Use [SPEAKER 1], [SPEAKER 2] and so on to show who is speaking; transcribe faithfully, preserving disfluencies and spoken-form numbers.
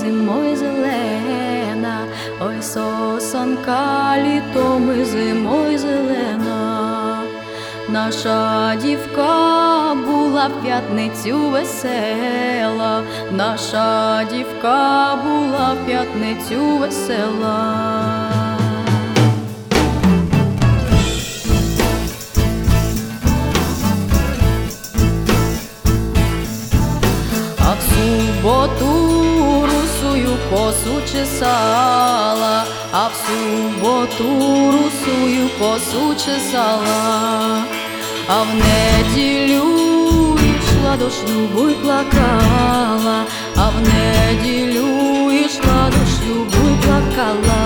[SPEAKER 1] зимою зелена, ой, сосонка літом і зимою зелена. Наша дівка була в п'ятницю весела, наша дівка була в п'ятницю весела. А в суботу русую косу чесала, а в суботу русую косу чесала, а в неділю йшла до шлюбу й плакала, а в неділю йшла до шлюбу й плакала.